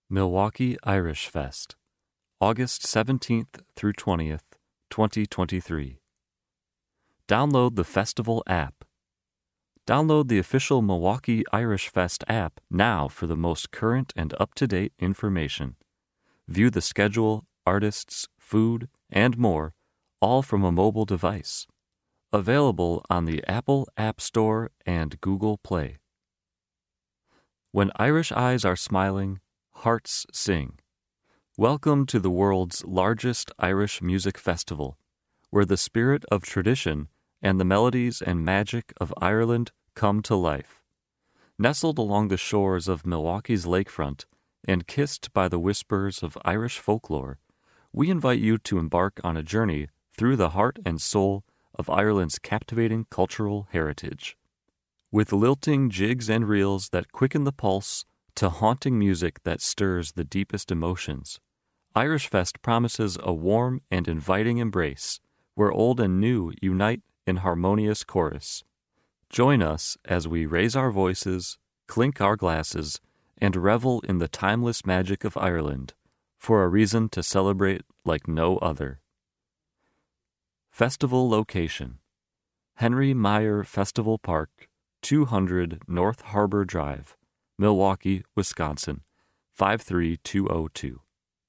Milwaukee Irish Fest, August 17th through 20th, 2023. Download the festival app. Download the official Milwaukee Irish Fest app now for the most current and up-to-date information. View the schedule, artists, food, and more, all from a mobile device. Available on the Apple App Store and Google Play. When Irish eyes are smiling, hearts sing. Welcome to the world's largest Irish music festival, where the spirit of tradition and the melodies and magic of Ireland come to life. Nestled along the shores of Milwaukee's lakefront and kissed by the whispers of Irish folklore, we invite you to embark on a journey through the heart and soul of Ireland's captivating cultural heritage. With lilting jigs and reels that quicken the pulse to haunting music that stirs the deepest emotions, Irish Fest promises a warm and inviting embrace where old and new unite in harmonious chorus. Join us as we raise our voices, clink our glasses, and revel in the timeless magic of Ireland for a reason to celebrate like no other. Festival location: Henry Meyer Festival Park, 200 North Harbor Drive, Milwaukee, Wisconsin, 53202.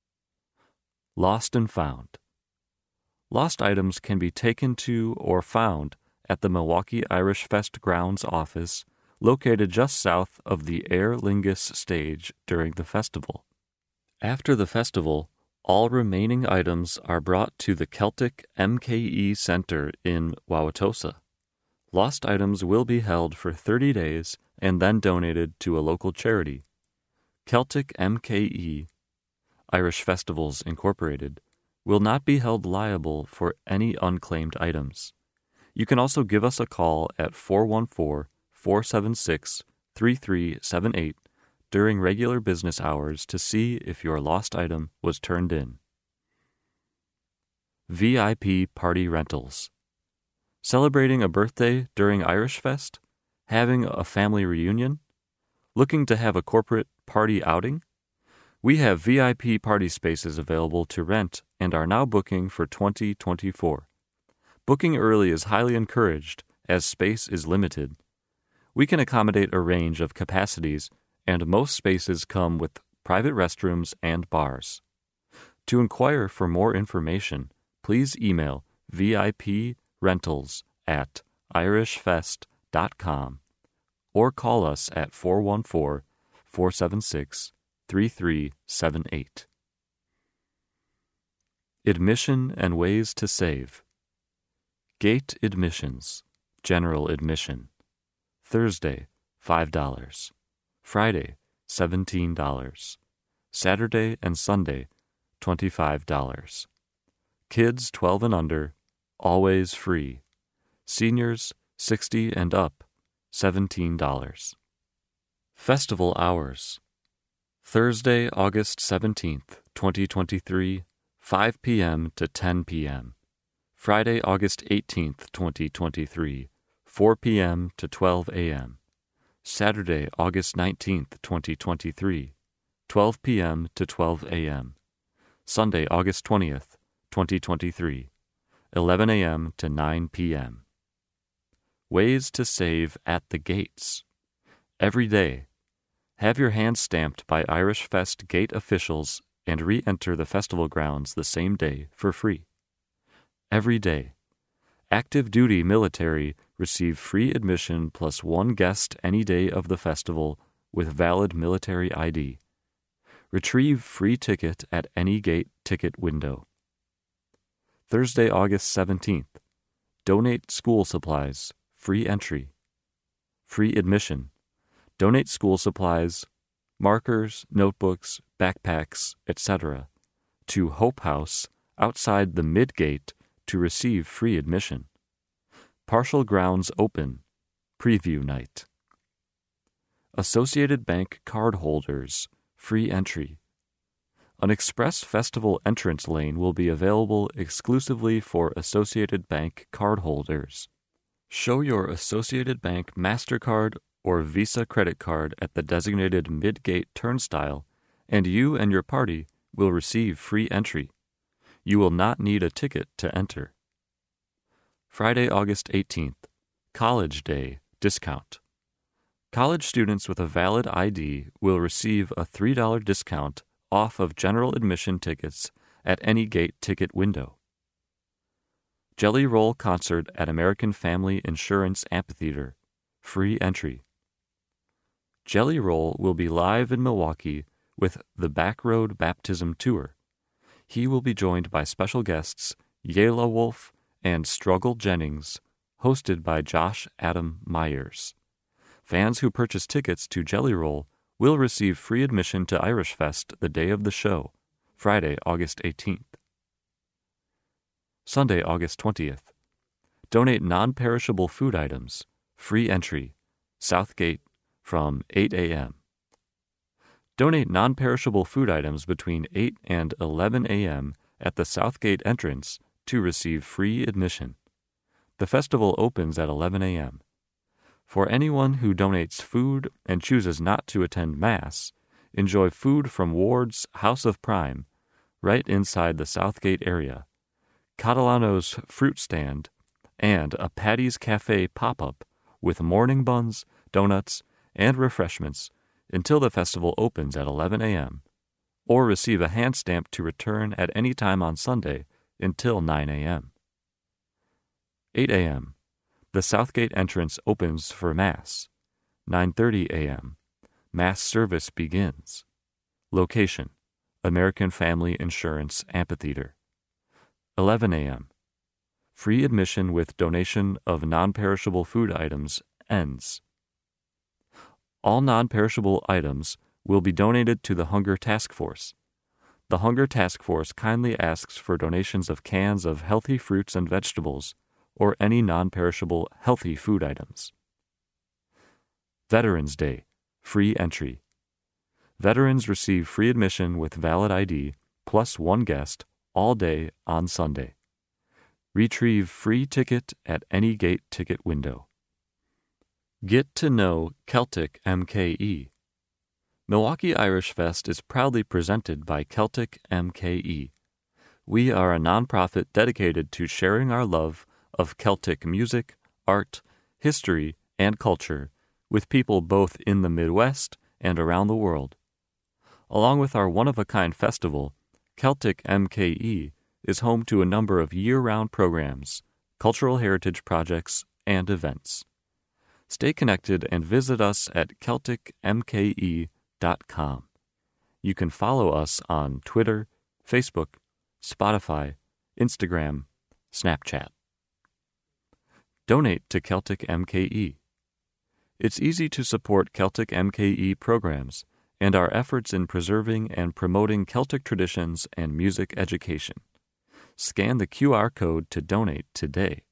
Lost and found. Lost items can be taken to or found at the Milwaukee Irish Fest grounds office located just south of the Aer Lingus stage during the festival. After the festival, all remaining items are brought to the Celtic MKE Center in Wauwatosa. Lost items will be held for 30 days and then donated to a local charity. Celtic MKE, Irish Festivals Incorporated, will not be held liable for any unclaimed items. You can also give us a call at 414-476-3378 during regular business hours to see if your lost item was turned in. VIP Party Rentals. Celebrating a birthday during Irish Fest? Having a family reunion? Looking to have a corporate party outing? We have VIP party spaces available to rent and are now booking for 2024. Booking early is highly encouraged as space is limited. We can accommodate a range of capacities, and most spaces come with private restrooms and bars. To inquire for more information, please email viprentals@irishfest.com or call us at 414-476-3378. Admission and ways to save. Gate admissions, general admission. Thursday, $5. Friday, $17. Saturday and Sunday, $25. Kids 12 and under, always free. Seniors 60 and up, $17. Festival hours. Thursday, August 17th, 2023, 5 p.m. to 10 p.m. Friday, August 18th, 2023, 4 p.m. to 12 a.m. Saturday, August 19th, 2023, 12 p.m. to 12 a.m. Sunday, August 20th, 2023, 11 a.m. to 9 p.m. Ways to save at the gates. Every day, have your hand stamped by Irish Fest gate officials and re-enter the festival grounds the same day for free. Every day, active duty military receive free admission plus one guest any day of the festival with valid military ID. Retrieve free ticket at any gate ticket window. Thursday, August 17th. Donate school supplies, free entry. Free admission. Donate school supplies, markers, notebooks, backpacks, etc. to Hope House outside the mid-gate to receive free admission. Partial grounds open. Preview night. Associated Bank card holders, free entry. An express festival entrance lane will be available exclusively for Associated Bank card holders. Show your Associated Bank MasterCard or Visa credit card at the designated mid-gate turnstile and you and your party will receive free entry. You will not need a ticket to enter. Friday, August 18th, College Day discount. College students with a valid ID will receive a $3 discount off of general admission tickets at any gate ticket window. Jelly Roll concert at American Family Insurance Amphitheater. Free entry. Jelly Roll will be live in Milwaukee with the Backroad Baptism Tour. He will be joined by special guests Yela Wolf and Struggle Jennings, hosted by Josh Adam Myers. Fans who purchase tickets to Jelly Roll will receive free admission to Irish Fest the day of the show, Friday, August 18th. Sunday, August 20th. Donate non-perishable food items. Free entry. Southgate from 8 a.m. Donate non-perishable food items between 8 and 11 a.m. at the Southgate entrance to receive free admission. The festival opens at 11 a.m. For anyone who donates food and chooses not to attend Mass, enjoy food from Ward's House of Prime, right inside the Southgate area, Catalano's fruit stand, and a Patty's Cafe pop-up with morning buns, donuts, and refreshments until the festival opens at 11 a.m., or receive a hand stamp to return at any time on Sunday until 9 a.m. 8 a.m. The Southgate entrance opens for Mass. 9:30 a.m. Mass service begins. Location: American Family Insurance Amphitheater. 11 a.m. Free admission with donation of non-perishable food items ends. All non-perishable items will be donated to the Hunger Task Force. The Hunger Task Force kindly asks for donations of cans of healthy fruits and vegetables or any non-perishable healthy food items. Veterans Day, free entry. Veterans receive free admission with valid ID plus one guest all day on Sunday. Retrieve free ticket at any gate ticket window. Get to know Celtic MKE. Milwaukee Irish Fest is proudly presented by Celtic MKE. We are a nonprofit dedicated to sharing our love of Celtic music, art, history, and culture with people both in the Midwest and around the world. Along with our one-of-a-kind festival, Celtic MKE is home to a number of year-round programs, cultural heritage projects, and events. Stay connected and visit us at CelticMKE.com. You can follow us on Twitter, Facebook, Spotify, Instagram, Snapchat. Donate to Celtic MKE. It's easy to support Celtic MKE programs and our efforts in preserving and promoting Celtic traditions and music education. Scan the QR code to donate today.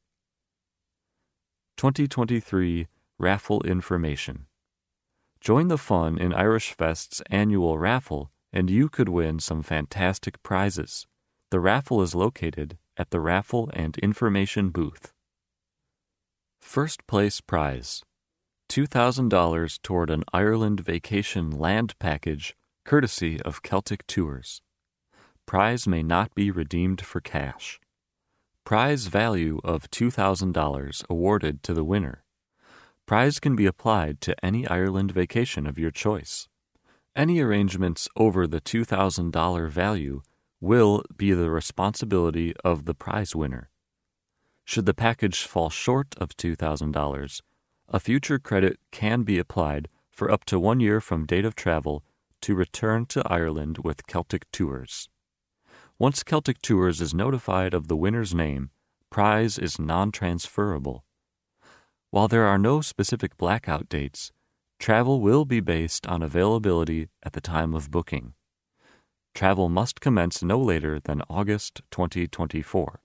2023 Raffle Information. Join the fun in Irish Fest's annual raffle and you could win some fantastic prizes. The raffle is located at the Raffle and Information booth. First place prize: $2,000 toward an Ireland vacation land package courtesy of Celtic Tours. Prize may not be redeemed for cash. Prize value of $2,000 awarded to the winner. Prize can be applied to any Ireland vacation of your choice. Any arrangements over the $2,000 value will be the responsibility of the prize winner. Should the package fall short of $2,000, a future credit can be applied for up to 1 year from date of travel to return to Ireland with Celtic Tours. Once Celtic Tours is notified of the winner's name, prize is non-transferable. While there are no specific blackout dates, travel will be based on availability at the time of booking. Travel must commence no later than August 2024.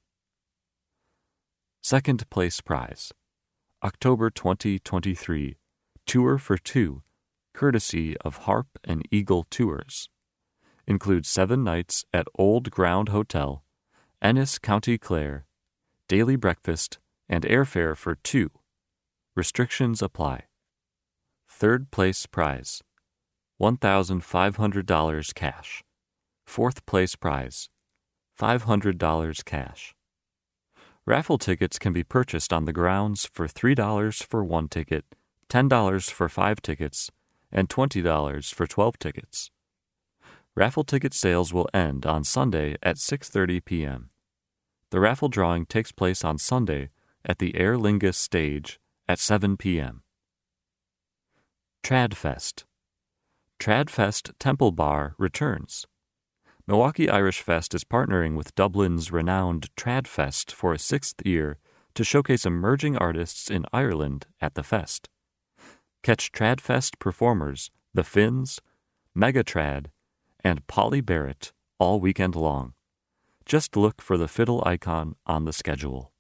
Second place prize: October 2023, Tour for Two, courtesy of Harp and Eagle Tours. Includes 7 nights at Old Ground Hotel, Ennis, County Clare, daily breakfast, and airfare for 2. Restrictions apply. Third place prize: $1,500 cash. Fourth place prize, $500 cash. Raffle tickets can be purchased on the grounds for $3 for 1 ticket, $10 for 5 tickets, and $20 for 12 tickets. Raffle ticket sales will end on Sunday at 6:30 p.m. The raffle drawing takes place on Sunday at the Aer Lingus stage at 7 p.m. Tradfest. Tradfest Temple Bar returns. Milwaukee Irish Fest is partnering with Dublin's renowned Tradfest for a 6th year to showcase emerging artists in Ireland at the fest. Catch Tradfest performers The Finns, Megatrad, and Polly Barrett all weekend long. Just look for the fiddle icon on the schedule.